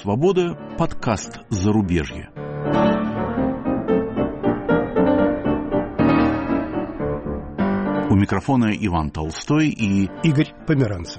свобода», подкаст «Зарубежье». У микрофона Иван Толстой и Игорь Померанцев.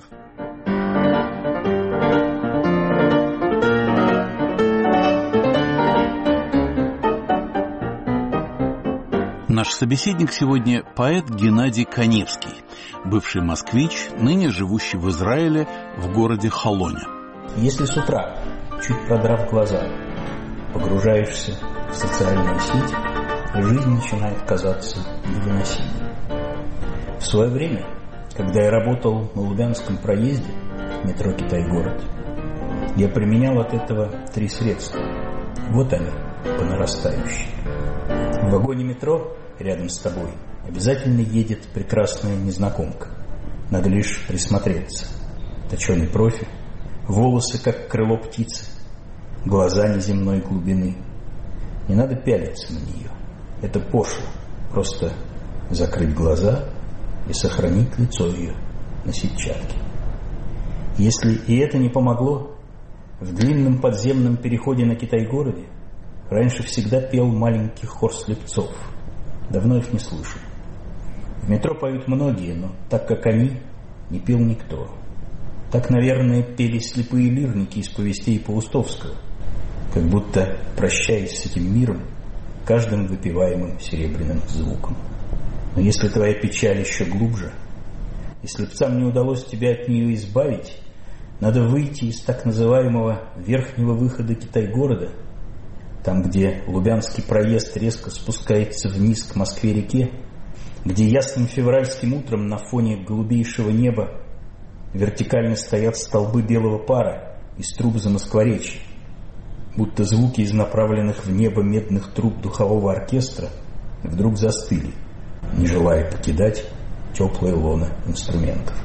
Наш собеседник сегодня поэт Геннадий Каневский, бывший москвич, ныне живущий в Израиле в городе Холоне. Если с утра, чуть продрав глаза, погружаешься в социальную сеть, жизнь начинает казаться невыносимой. В свое время, когда я работал на Лубянском проезде, метро «Китай-город», я применял от этого 3 средства. Вот они, по нарастающей. В вагоне метро рядом с тобой обязательно едет прекрасная незнакомка. Надо лишь присмотреться. Точеный профиль, волосы, как крыло птицы, глаза неземной глубины. Не надо пялиться на нее. Это пошло. Просто закрыть глаза и сохранить лицо ее на сетчатке. Если и это не помогло, в длинном подземном переходе на Китай-городе раньше всегда пел маленький хор слепцов. Давно их не слышу. В метро поют многие, но так, как они, не пел никто. Так, наверное, пели слепые лирники из повестей Паустовского, как будто, прощаясь с этим миром, каждым выпиваемым серебряным звуком. Но если твоя печаль еще глубже, и слепцам не удалось тебя от нее избавить, надо выйти из так называемого верхнего выхода Китай-города, там, где Лубянский проезд резко спускается вниз к Москве-реке, где ясным февральским утром на фоне голубейшего неба вертикально стоят столбы белого пара из труб Замоскворечья, будто звуки из направленных в небо медных труб духового оркестра вдруг застыли, не желая покидать теплое лоно инструментов.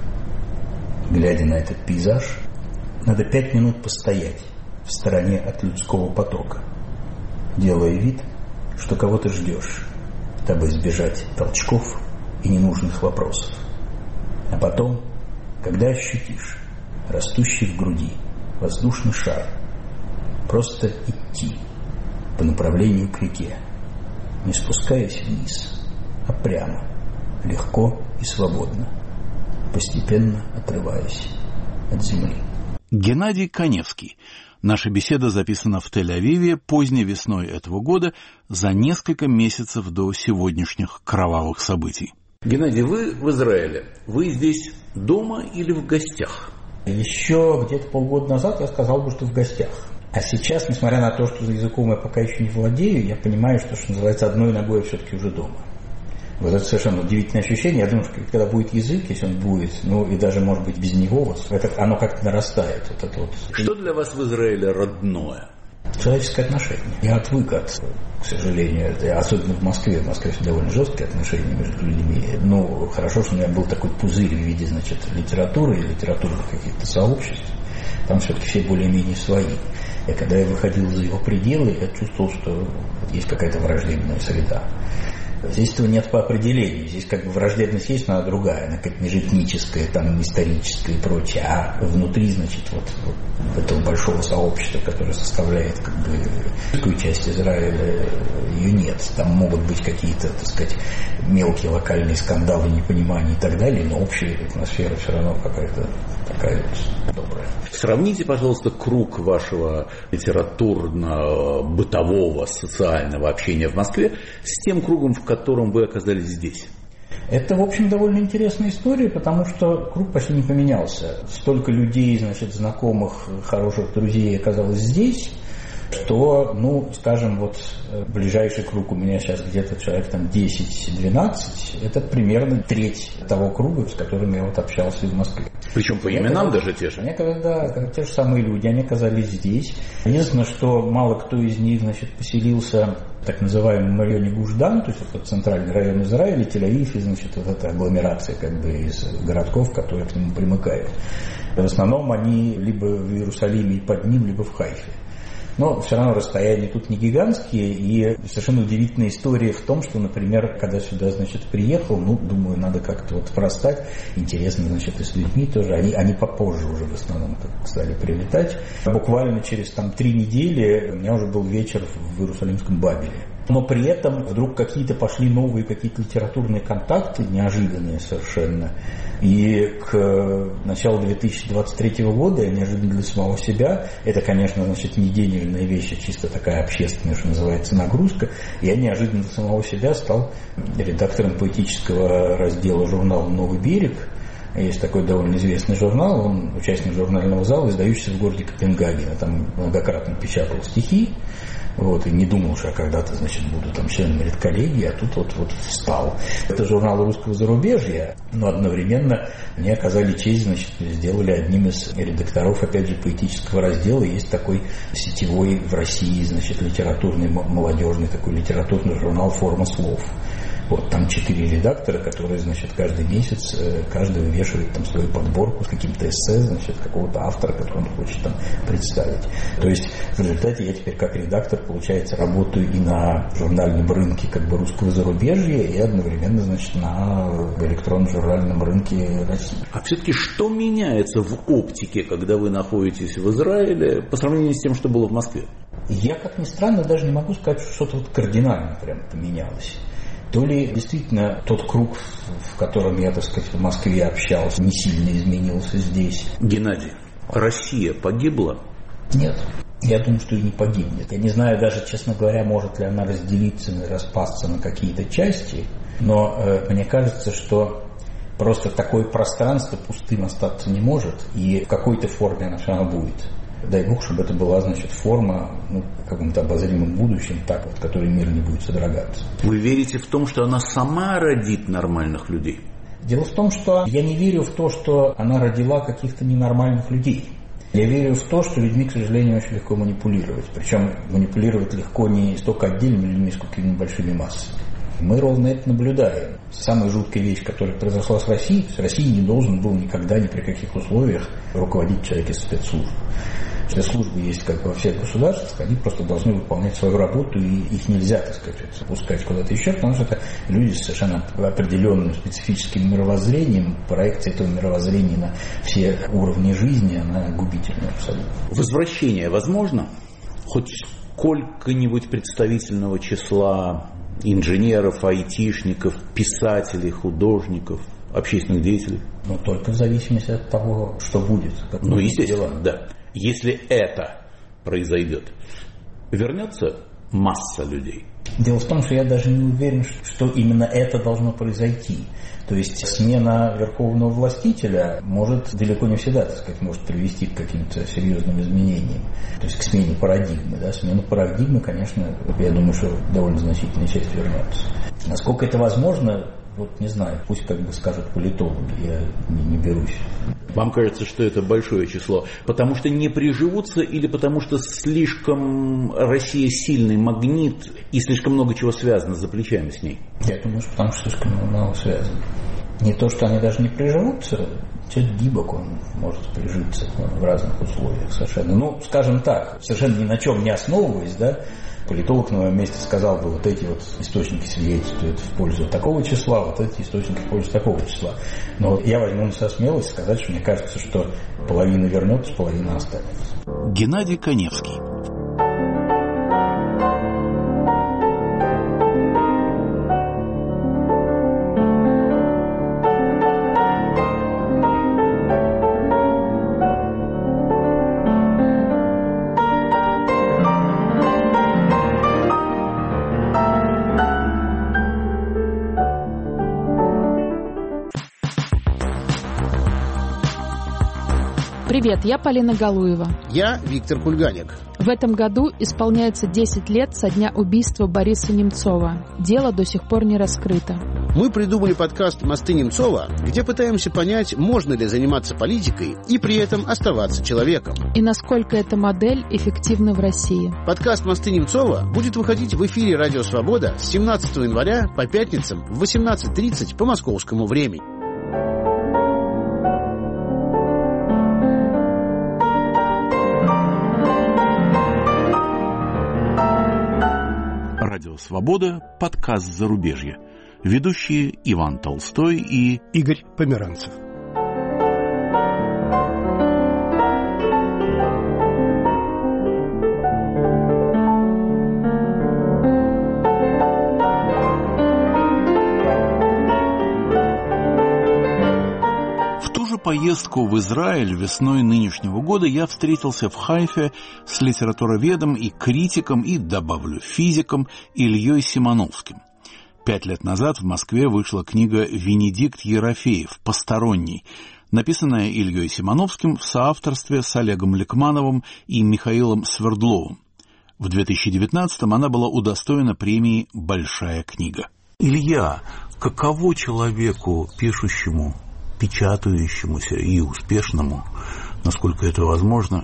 Глядя на этот пейзаж, надо 5 минут постоять в стороне от людского потока, делая вид, что кого-то ждешь, дабы избежать толчков и ненужных вопросов. А потом, когда ощутишь растущий в груди воздушный шар, просто идти по направлению к реке, не спускаясь вниз, а прямо, легко и свободно, постепенно отрываясь от земли. Геннадий Каневский. Наша беседа записана в Тель-Авиве поздней весной этого года, за несколько месяцев до сегодняшних кровавых событий. Геннадий, вы в Израиле. Вы здесь дома или в гостях? Еще где-то полгода назад я сказал бы, что в гостях. А сейчас, несмотря на то, что за языком я пока еще не владею, я понимаю, что называется, одной ногой я все-таки уже дома. Вот это совершенно удивительное ощущение. Я думаю, что когда будет язык, если он будет, ну и даже, может быть, без него, оно как-то нарастает. Вот это вот. Что для вас в Израиле родное? Человеческое отношение. Я отвык от, к сожалению, особенно в Москве. В Москве довольно жесткие отношения между людьми. Ну, хорошо, что у меня был такой пузырь в виде, значит, литературы и литературных каких-то сообществ. Там все-таки все более-менее свои. И когда я выходил за его пределы, я чувствовал, что есть какая-то враждебная среда. Здесь этого нет по определению. Здесь как бы враждебность есть, но она другая. Она как межэтническая, там, историческая и прочее. А внутри, значит, вот этого большого сообщества, которое составляет как бы такую часть Израиля, ее нет. Там могут быть какие-то, так сказать, мелкие локальные скандалы, непонимания и так далее, но общая атмосфера все равно какая-то такая добрая. Сравните, пожалуйста, круг вашего литературно-бытового, социального общения в Москве с тем кругом, в котором вы оказались здесь. Это, в общем, довольно интересная история, потому что круг почти не поменялся. Столько людей, значит, знакомых, хороших друзей оказалось здесь, что, ну, скажем, вот ближайший круг у меня сейчас где-то человек там 10-12, это примерно треть того круга, с которым я вот общался в Москве. Причем по именам даже те же? Они, да, те же самые люди, они оказались здесь. Единственное, что мало кто из них, значит, поселился в так называемом районе Гуш-Дан, то есть это центральный район Израиля, Тель-Авив, и, значит, вот эта агломерация как бы из городков, которые к нему примыкают. В основном они либо в Иерусалиме и под ним, либо в Хайфе. Но все равно расстояния тут не гигантские, и совершенно удивительная история в том, что, например, когда сюда, значит, приехал, думаю, надо как-то вот простать, интересно, значит, и с людьми тоже, они попозже уже в основном стали прилетать. Буквально через 3 недели у меня уже был вечер в Иерусалимском Бабеле. Но при этом вдруг какие-то пошли новые какие-то литературные контакты, неожиданные совершенно. И к началу 2023 года я неожиданно для самого себя, это, конечно, значит, не денежная вещь, а чисто такая общественная, что называется, нагрузка, я неожиданно для самого себя стал редактором поэтического раздела журнала «Новый берег». Есть такой довольно известный журнал, он участник журнального зала, издающийся в городе Копенгагене. Там многократно печатал стихи. И не думал, что я когда-то, значит, буду членом редколлегии, а тут вот встал. Это журнал русского зарубежья, но одновременно мне оказали честь, значит, сделали одним из редакторов, опять же, поэтического раздела. Есть такой сетевой в России, значит, литературный, молодежный такой литературный журнал «Форма слов». Там 4 редактора, которые, значит, каждый месяц, каждый вывешивает свою подборку с каким-то эссе, значит, какого-то автора, который он хочет представить. То есть в результате я теперь как редактор, получается, работаю и на журнальном рынке русского зарубежья, и одновременно, значит, на электронном журнальном рынке России. А все-таки что меняется в оптике, когда вы находитесь в Израиле, по сравнению с тем, что было в Москве? Я, как ни странно, даже не могу сказать, что что-то кардинально прям поменялось. То ли действительно тот круг, в котором я, так сказать, в Москве общался, не сильно изменился здесь. Геннадий, Россия погибла? Нет, я думаю, что и не погибнет. Я не знаю даже, честно говоря, может ли она разделиться, распасться на какие-то части, но мне кажется, что просто такое пространство пустым остаться не может, и в какой-то форме она все равно будет. Дай Бог, чтобы это была, значит, форма, в каком-то обозримом будущем, в которой мир не будет содрогаться. Вы верите в том, что она сама родит нормальных людей? Дело в том, что я не верю в то, что она родила каких-то ненормальных людей. Я верю в то, что людьми, к сожалению, очень легко манипулировать. Причем манипулировать легко не столько отдельными людьми, сколько и большими массами. Мы ровно это наблюдаем. Самая жуткая вещь, которая произошла с Россией, с Россией не должен был никогда ни при каких условиях руководить человек из спецслужб. Спецслужбы есть во всех государствах, они просто должны выполнять свою работу, и их нельзя, так сказать, запускать куда-то еще, потому что это люди с совершенно определенным специфическим мировоззрением, проекция этого мировоззрения на все уровни жизни, она губительна абсолютно. Возвращение возможно? Хоть сколько-нибудь представительного числа инженеров, айтишников, писателей, художников, общественных деятелей? Только в зависимости от того, что будет. Естественно, да. Если это произойдет, вернется масса людей? Дело в том, что я даже не уверен, что именно это должно произойти. То есть смена верховного властителя может далеко не всегда, так сказать, может привести к каким-то серьезным изменениям. То есть к смене парадигмы. Смена парадигмы, конечно, я думаю, что довольно значительная часть вернется. Насколько это возможно, не знаю, пусть скажут политологи, я не берусь. Вам кажется, что это большое число, потому что не приживутся или потому что слишком Россия сильный магнит и слишком много чего связано за плечами с ней? Я думаю, что потому что слишком много связано. Не то, что они даже не приживутся, человек гибок, он может прижиться в разных условиях совершенно. Скажем так, совершенно ни на чем не основываясь, политолог на моем месте сказал бы, эти источники свидетельствуют в пользу такого числа, эти источники в пользу такого числа. Но я возьму на себя смелость сказать, что мне кажется, что половина вернется, половина останется. Геннадий Каневский. Привет, я Полина Галуева. Я Виктор Кульганик. В этом году исполняется 10 лет со дня убийства Бориса Немцова. Дело до сих пор не раскрыто. Мы придумали подкаст «Мосты Немцова», где пытаемся понять, можно ли заниматься политикой и при этом оставаться человеком. И насколько эта модель эффективна в России. Подкаст «Мосты Немцова» будет выходить в эфире «Радио Свобода» с 17 января по пятницам в 18:30 по московскому времени. «Свобода», подкаст «Зарубежье». Ведущие Иван Толстой и Игорь Померанцев. Поездку в Израиль весной нынешнего года я встретился в Хайфе с литературоведом и критиком, и, добавлю, физиком Ильей Симоновским. 5 лет назад в Москве вышла книга «Венедикт Ерофеев. Посторонний», написанная Ильей Симоновским в соавторстве с Олегом Ликмановым и Михаилом Свердловым. В 2019-м она была удостоена премии «Большая книга». Илья, каково человеку, пишущему, печатающемуся и успешному, насколько это возможно,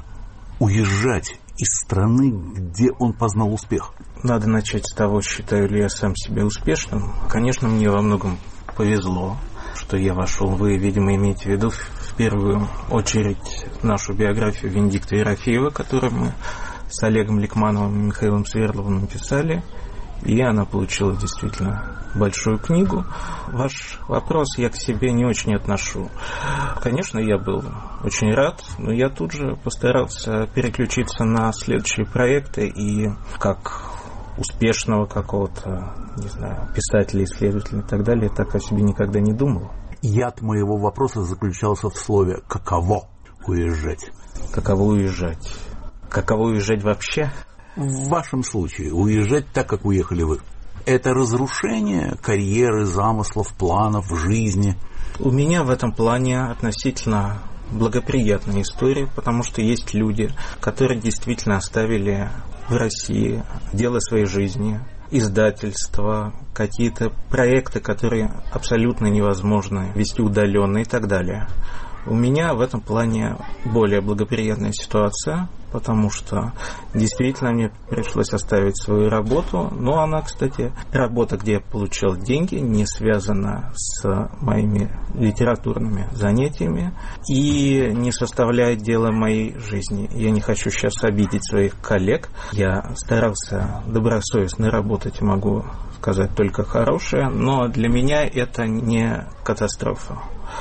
уезжать из страны, где он познал успех? Надо начать с того, считаю ли я сам себя успешным. Конечно, мне во многом повезло, что я вошел. Вы, видимо, имеете в виду в первую очередь нашу биографию Венедикта Ерофеева, которую мы с Олегом Ликмановым и Михаилом Свердловым написали. И она получила действительно большую книгу. Ваш вопрос я к себе не очень отношу. Конечно, я был очень рад, но я тут же постарался переключиться на следующие проекты. И как успешного какого-то, не знаю, писателя, исследователя и так далее, так о себе никогда не думал. Яд моего вопроса заключался в слове «каково уезжать». Каково уезжать? Каково уезжать вообще? В вашем случае уезжать так, как уехали вы. Это разрушение карьеры, замыслов, планов, жизни. У меня в этом плане относительно благоприятная история, потому что есть люди, которые действительно оставили в России дело своей жизни, издательства, какие-то проекты, которые абсолютно невозможно вести удаленно и так далее. У меня в этом плане более благоприятная ситуация, потому что действительно мне пришлось оставить свою работу. Но она, кстати, работа, где я получал деньги, не связана с моими литературными занятиями и не составляет дела моей жизни. Я не хочу сейчас обидеть своих коллег. Я старался добросовестно работать, могу сказать только хорошее, но для меня это не катастрофа.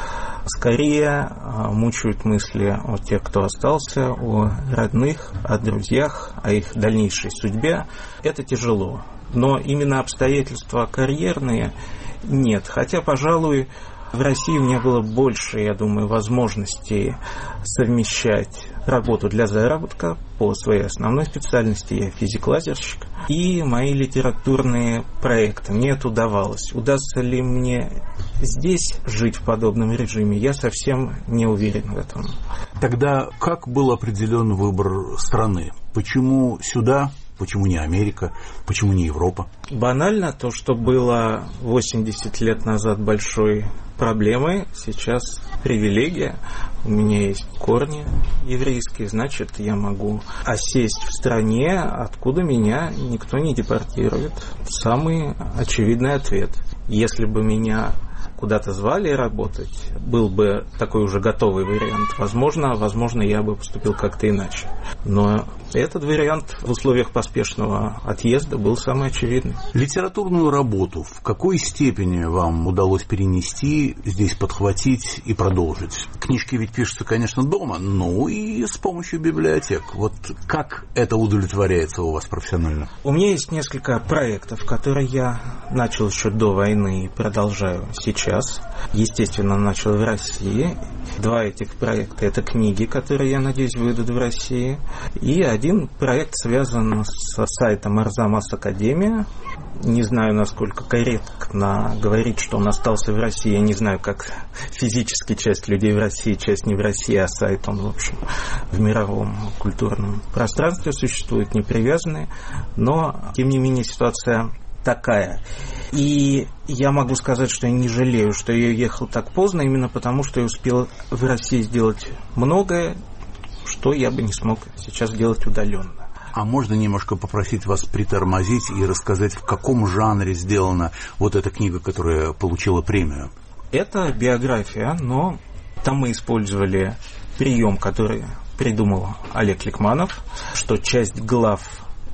Скорее мучают мысли о тех, кто остался, о родных, о друзьях, о их дальнейшей судьбе. Это тяжело. Но именно обстоятельства карьерные нет. Хотя, пожалуй, в России у меня было больше, я думаю, возможностей совмещать работу для заработка по своей основной специальности, я физик-лазерщик, и мои литературные проекты. Мне это удавалось. Удастся ли мне здесь жить в подобном режиме, я совсем не уверен в этом. Тогда как был определен выбор страны? Почему сюда? Почему не Америка? Почему не Европа? Банально, то, что было 80 лет назад большой проблемой, сейчас привилегия. У меня есть корни еврейские, значит, я могу осесть в стране, откуда меня никто не депортирует. Самый очевидный ответ. Если бы меня куда-то звали работать, был бы такой уже готовый вариант. Возможно, я бы поступил как-то иначе. Но этот вариант в условиях поспешного отъезда был самый очевидный. Литературную работу в какой степени вам удалось перенести, здесь подхватить и продолжить? Книжки ведь пишутся, конечно, дома, но и с помощью библиотек. Вот как это удовлетворяется у вас профессионально? У меня есть несколько проектов, которые я начал еще до войны и продолжаю сейчас. Естественно, начал в России. 2 этих проекта – это книги, которые, я надеюсь, выйдут в России. И один проект связан с сайтом Арзамас Академия. Не знаю, насколько корректно говорить, что он остался в России. Я не знаю, как физически часть людей в России, часть не в России, а сайт, он, в общем, в мировом культурном пространстве существует, не привязанный. Но, тем не менее, ситуация такая. И я могу сказать, что я не жалею, что я уехал так поздно, именно потому, что я успел в России сделать многое, что я бы не смог сейчас делать удаленно. А можно немножко попросить вас притормозить и рассказать, в каком жанре сделана вот эта книга, которая получила премию? Это биография, но там мы использовали прием, который придумал Олег Ликманов, что часть глав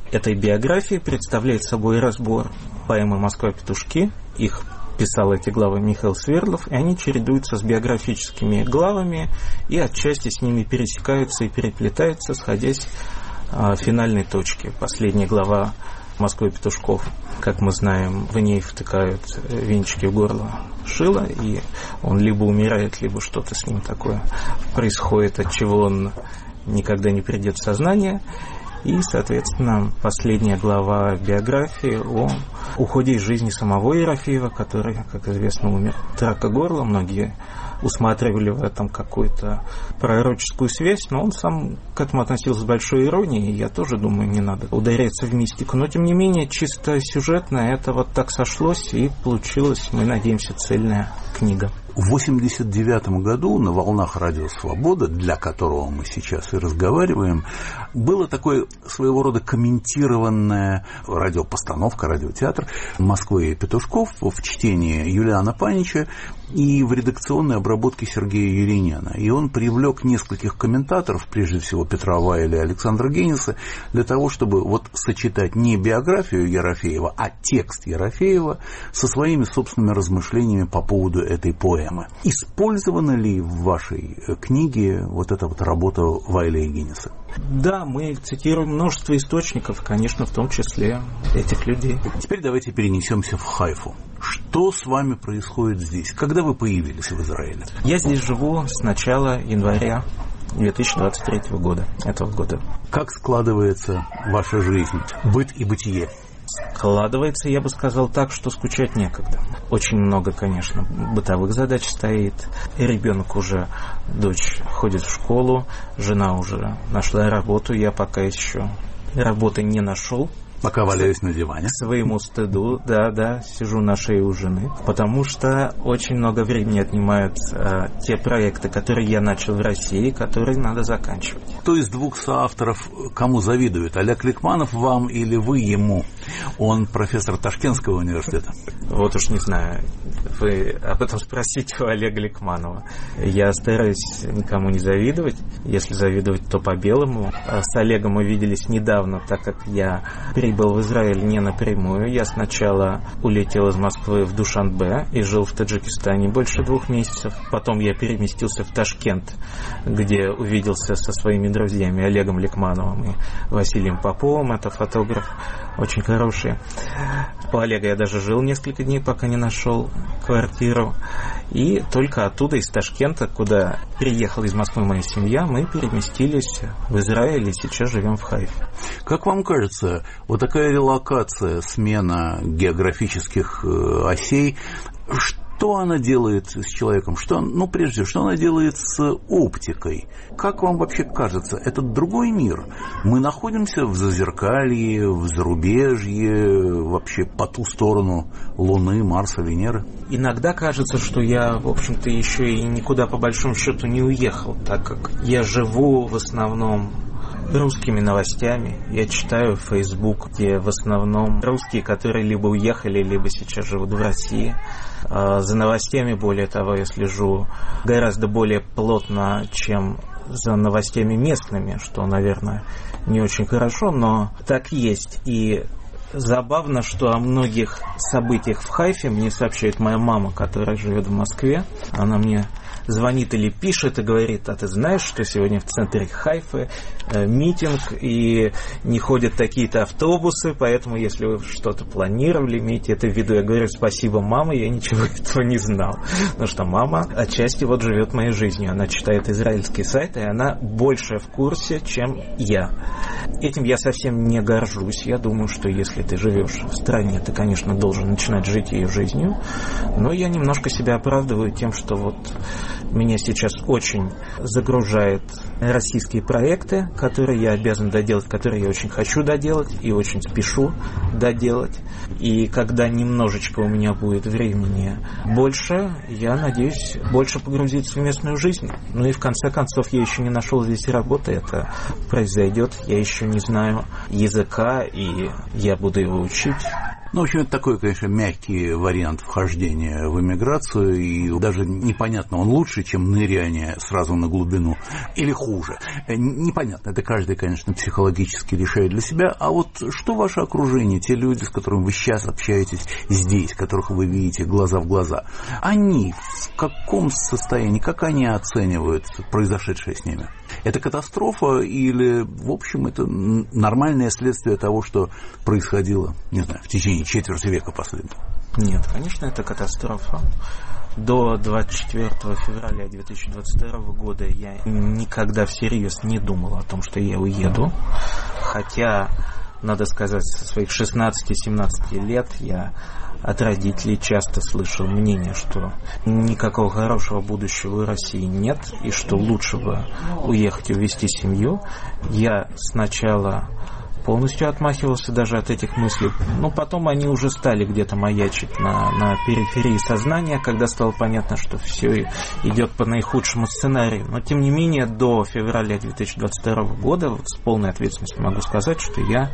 этой биографии представляет собой разбор поэмы «Москва-петушки». Их писал эти главы Михаил Свердлов, и они чередуются с биографическими главами и отчасти с ними пересекаются и переплетаются, сходясь в финальной точке. Последняя глава «Москвы петушков», как мы знаем, в ней втыкают венчики в горло Шила, и он либо умирает, либо что-то с ним такое происходит, от чего он никогда не придет в сознание. И, соответственно, последняя глава биографии о уходе из жизни самого Ерофеева, который, как известно, умер от рака горла. Многие усматривали в этом какую-то пророческую связь, но он сам к этому относился с большой иронией, и я тоже думаю, не надо ударяться в мистику. Но, тем не менее, чисто сюжетно это вот так сошлось, и получилась, мы надеемся, цельная книга. В 1989 году на волнах «Радио Свобода», для которого мы сейчас и разговариваем, было такое своего рода комментированная радиопостановка, радиотеатр «Москвы петушков» в чтении Юлиана Панича и в редакционной обработке Сергея Еленяна. И он привлек нескольких комментаторов, прежде всего Петра Вайля и Александра Гениса, для того, чтобы вот сочетать не биографию Ерофеева, а текст Ерофеева со своими собственными размышлениями по поводу этой поэмы. Использована ли в вашей книге вот эта вот работа Вайля и Гениса? Да, мы цитируем множество источников, конечно, в том числе этих людей. Теперь давайте перенесемся в Хайфу. Что с вами происходит здесь? Когда вы появились в Израиле? Я здесь живу с начала января 2023 года, этого года. Как складывается ваша жизнь, быт и бытие? Складывается, я бы сказал так, что скучать некогда. Очень много, конечно, бытовых задач стоит. Ребенок уже, дочь ходит в школу, жена уже нашла работу, я пока еще работы не нашел. Пока валяюсь на диване. К своему стыду, да, сижу на шее у жены, потому что очень много времени отнимают те проекты, которые я начал в России, которые надо заканчивать. Кто из двух соавторов кому завидует? Олег Ликманов вам или вы ему? Он профессор Ташкентского университета. Вот уж не знаю. Вы об этом спросите у Олега Ликманова. Я стараюсь никому не завидовать. Если завидовать, то по-белому. С Олегом мы виделись недавно, так как я прибыл в Израиль не напрямую. Я сначала улетел из Москвы в Душанбе и жил в Таджикистане больше 2 месяцев. Потом я переместился в Ташкент, где увиделся со своими друзьями Олегом Ликмановым и Василием Поповым. Это фотограф очень хороший. У Олега я даже жил несколько дней, пока не нашел квартиру. И только оттуда, из Ташкента, куда приехала из Москвы моя семья, мы переместились в Израиль и сейчас живем в Хайфе. Как вам кажется, вот такая релокация, смена географических осей, что она делает с человеком? Прежде всего, что она делает с оптикой? Как вам вообще кажется, это другой мир? Мы находимся в Зазеркалье, в зарубежье, вообще по ту сторону Луны, Марса, Венеры? Иногда кажется, что я, в общем-то, еще и никуда по большому счету не уехал, так как я живу в основном русскими новостями. Я читаю Facebook, где в основном русские, которые либо уехали, либо сейчас живут в России. За новостями, более того, я слежу гораздо более плотно, чем за новостями местными, что, наверное, не очень хорошо, но так есть. И забавно, что о многих событиях в Хайфе мне сообщает моя мама, которая живет в Москве. Она мне звонит или пишет и говорит: а ты знаешь, что сегодня в центре Хайфы митинг и не ходят такие-то автобусы, поэтому если вы что-то планировали, имейте это в виду. Я говорю: спасибо, мама, я ничего этого не знал. Потому что мама отчасти вот живет моей жизнью. Она читает израильские сайты, и она больше в курсе, чем я. Этим я совсем не горжусь. Я думаю, что если ты живешь в стране, ты, конечно, должен начинать жить ее жизнью. Но я немножко себя оправдываю тем, что вот меня сейчас очень загружают российские проекты, которые я обязан доделать, которые я очень хочу доделать и очень спешу доделать. И когда немножечко у меня будет времени больше, я надеюсь больше погрузиться в местную жизнь. Ну и в конце концов, я еще не нашел здесь работы, это произойдет. Я еще не знаю языка, и я буду его учить. Ну, в общем, это такой, конечно, мягкий вариант вхождения в эмиграцию, и даже непонятно, он лучше, чем ныряние сразу на глубину, или хуже. Непонятно, это каждый, конечно, психологически решает для себя. А вот что ваше окружение, те люди, с которыми вы сейчас общаетесь здесь, которых вы видите глаза в глаза, они в каком состоянии, как они оценивают произошедшее с ними? Это катастрофа или, в общем, это нормальное следствие того, что происходило, не знаю, в течение четверти века последнего? Нет, конечно, это катастрофа. До 24 февраля 2022 года я никогда всерьез не думал о том, что я уеду. Хотя, надо сказать, со своих 16-17 лет я от родителей часто слышал мнение, что никакого хорошего будущего в России нет, и что лучше бы уехать и увести семью. Я сначала полностью отмахивался даже от этих мыслей, но потом они уже стали где-то маячить на периферии сознания, когда стало понятно, что все идет по наихудшему сценарию. Но тем не менее, до февраля 2022 года с полной ответственностью могу сказать, что я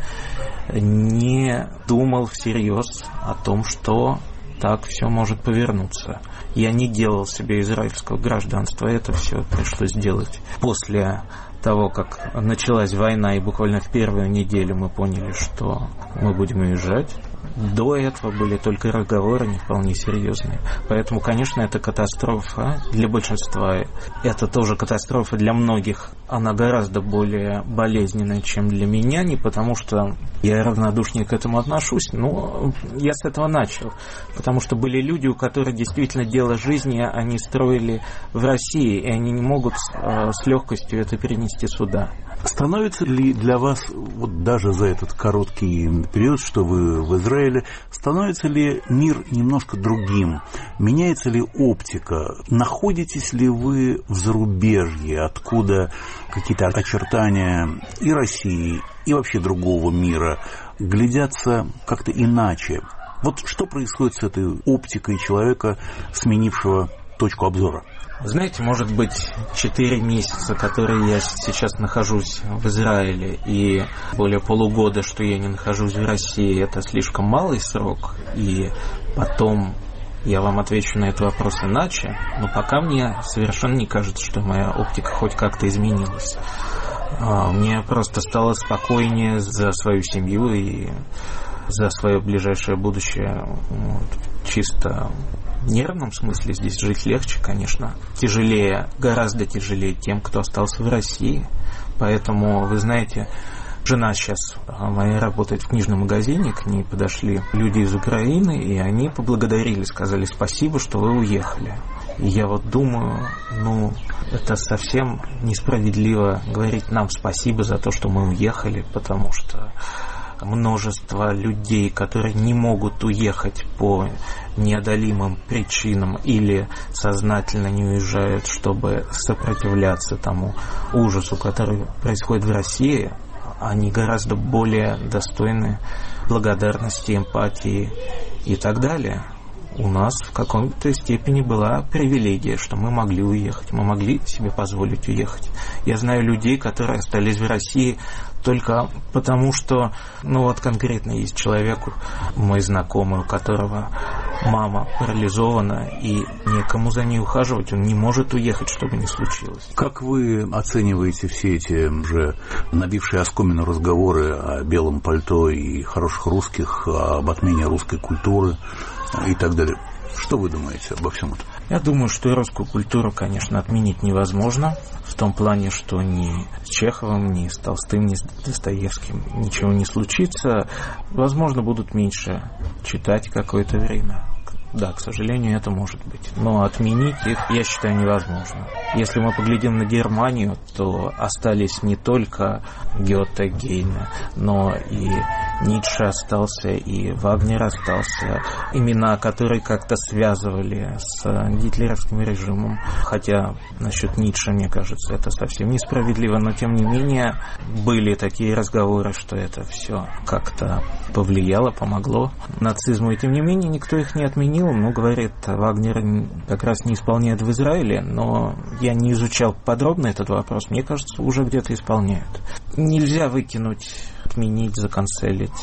не думал всерьез о том, что так все может повернуться. Я не делал себе израильского гражданства, это все пришлось делать после того, как началась война, и буквально в первую неделю мы поняли, что мы будем уезжать. До этого были только разговоры не вполне серьезные. Поэтому, конечно, это катастрофа для большинства. Это тоже катастрофа для многих. Она гораздо более болезненная, чем для меня. Не потому, что я равнодушнее к этому отношусь, но я с этого начал. Потому что были люди, у которых действительно дело жизни они строили в России, и они не могут с легкостью это перенести сюда. Становится ли для вас, вот даже за этот короткий период, что вы в Израиле, становится ли мир немножко другим? Меняется ли оптика? Находитесь ли вы в зарубежье, откуда какие-то очертания и России, и вообще другого мира глядятся как-то иначе? Вот что происходит с этой оптикой человека, сменившего точку обзора? Знаете, может быть, 4 месяца, которые я сейчас нахожусь в Израиле, и более полугода, что я не нахожусь в России, это слишком малый срок, и потом я вам отвечу на этот вопрос иначе, но пока мне совершенно не кажется, что моя оптика хоть как-то изменилась. Мне просто стало спокойнее за свою семью и за свое ближайшее будущее, чисто в нервном смысле. Здесь жить легче, конечно. Тяжелее, гораздо тяжелее тем, кто остался в России. Поэтому, вы знаете, жена сейчас моя работает в книжном магазине, к ней подошли люди из Украины, и они поблагодарили, сказали спасибо, что вы уехали. И я вот думаю, это совсем несправедливо говорить нам спасибо за то, что мы уехали, потому что множество людей, которые не могут уехать по неодолимым причинам или сознательно не уезжают, чтобы сопротивляться тому ужасу, который происходит в России, они гораздо более достойны благодарности, эмпатии и так далее. У нас в какой-то степени была привилегия, что мы могли уехать, мы могли себе позволить уехать. Я знаю людей, которые остались в России только потому, что, конкретно есть человек, мой знакомый, у которого мама парализована, и некому за ней ухаживать, он не может уехать, что бы ни случилось. Как вы оцениваете все эти уже набившие оскомину разговоры о белом пальто и хороших русских, об отмене русской культуры и так далее? Что вы думаете обо всем этом? Я думаю, что русскую культуру, конечно, отменить невозможно. В том плане, что ни с Чеховым, ни с Толстым, ни с Достоевским ничего не случится. Возможно, будут меньше читать какое-то время. Да, к сожалению, это может быть. Но отменить их, я считаю, невозможно. Если мы поглядим на Германию, то остались не только Гёте, Гейне, но и Ницше остался, и Вагнер остался. Имена, которые как-то связывали с гитлеровским режимом. Хотя насчет Ницше, мне кажется, это совсем несправедливо. Но, тем не менее, были такие разговоры, что это все как-то повлияло, помогло нацизму. И, тем не менее, никто их не отменил. Говорит, Вагнер как раз не исполняет в Израиле, но я не изучал подробно этот вопрос. Мне кажется, уже где-то исполняют. Нельзя выкинуть, отменить, заканцелить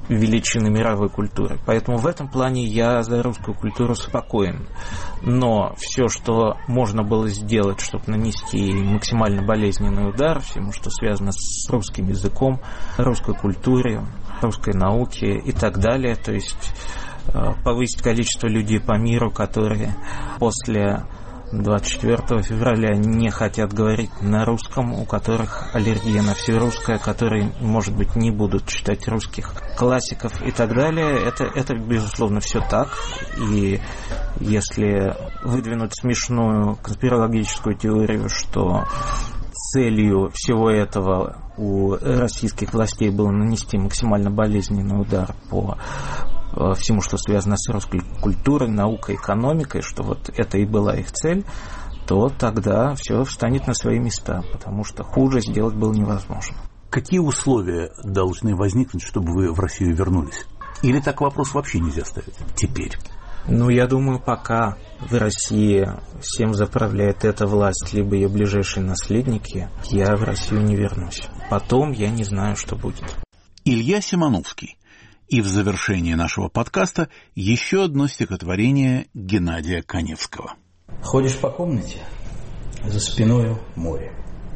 величины мировой культуры. Поэтому в этом плане я за русскую культуру спокоен. Но все, что можно было сделать, чтобы нанести максимально болезненный удар всему, что связано с русским языком, русской культурой, русской науке и так далее, то есть повысить количество людей по миру, которые после 24 февраля не хотят говорить на русском, у которых аллергия на все русское, которые, может быть, не будут читать русских классиков и так далее. Это безусловно, все так. И если выдвинуть смешную конспирологическую теорию, что целью всего этого у российских властей было нанести максимально болезненный удар по всему, что связано с русской культурой, наукой, экономикой, что вот это и была их цель, то тогда все встанет на свои места, потому что хуже сделать было невозможно. Какие условия должны возникнуть, чтобы вы в Россию вернулись? Или так вопрос вообще нельзя ставить теперь? Я думаю, пока в России всем заправляет эта власть, либо ее ближайшие наследники, я в Россию не вернусь. Потом я не знаю, что будет. Илья Симоновский. И в завершении нашего подкаста еще одно стихотворение Геннадия Каневского. Ходишь по комнате, за спиною море.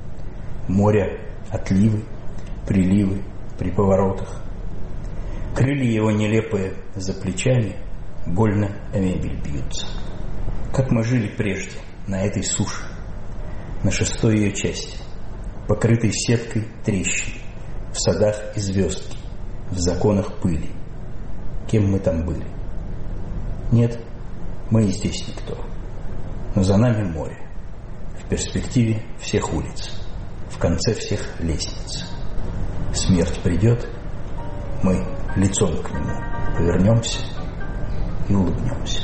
Море отливы, приливы при поворотах. Крылья его нелепые за плечами больно о мебель бьются. Как мы жили прежде на этой суше, на шестой ее части, покрытой сеткой трещин, в садах и звездки, в законах пыли. Кем мы там были? Нет, мы и здесь никто. Но за нами море. В перспективе всех улиц, в конце всех лестниц. Смерть придет, мы лицом к нему повернемся и улыбнемся.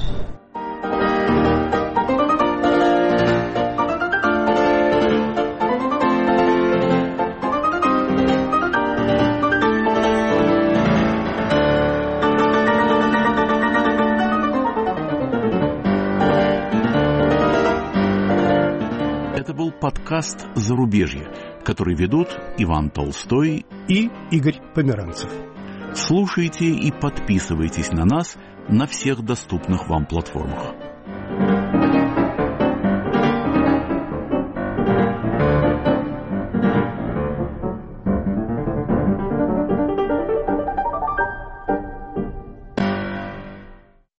Подкаст «Зарубежье», который ведут Иван Толстой и Игорь Померанцев. Слушайте и подписывайтесь на нас на всех доступных вам платформах.